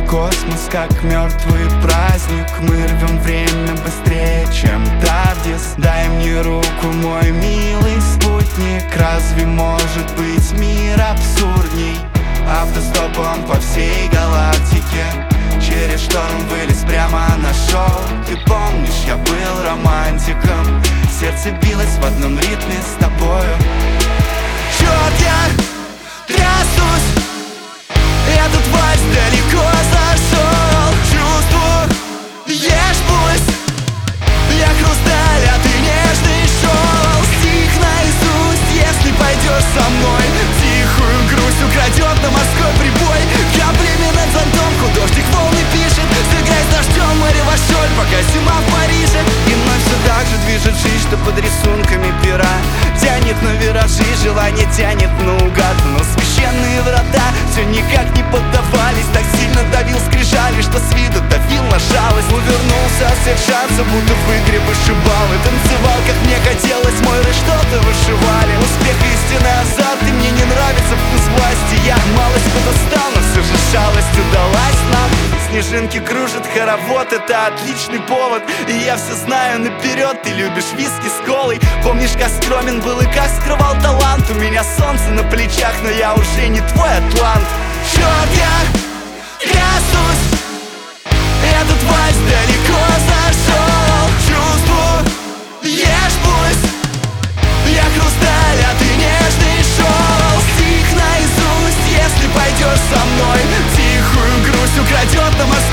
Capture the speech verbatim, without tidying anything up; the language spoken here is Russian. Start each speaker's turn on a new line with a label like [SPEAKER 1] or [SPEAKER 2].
[SPEAKER 1] космос, как мертвый праздник. Мы рвем время быстрее, чем Тардис. Дай мне руку, мой милый спутник. Разве может быть мир абсурдней? Автостопом по всей галактике, через шторм вылез прямо на шоу. Ты помнишь, я был романтиком. Сердце билось в одном ритме с тобою. Чёрт, я трясусь, этот вальс далеко зашел. Чувствую, ешь пусть, я хрусталь, а ты нежный шел. Стих наизусть, если пойдешь со мной. Тихую грусть украдет на морской прибой. Каплями над зонтом художник волны пишет. Сыграй с дождем, море вошель, пока зима в Париже. И вновь все так же движет жизнь, что под рисунками пера. Тянет на виражи, желание тянет наугад. Но священные врата все никак не поддавались. Так сильно давил скрижали, что с виду давил на жалость. Увернулся от всех шансов, будто в игре вышибал. И танцевал, как мне хотелось, мой ры что-то вышивали. Успех и истинный азарт, и мне не нравится вкус власти. Я малость подустал, но все же шалость удалась нам. Снежинки кружат хоровод, это отличный повод. И я все знаю наперед, ты любишь виски с колой. Помнишь, как скромен был и как скрывал талант. У меня солнце на плечах, но я уже не твой атлант. Черт, я трясусь, этот вальс далеко зашел. Чувствую, ешь пусть, я хрусталь, а ты нежный шел. Стих наизусть, если пойдешь со мной. Тихую грусть украдет на мосту.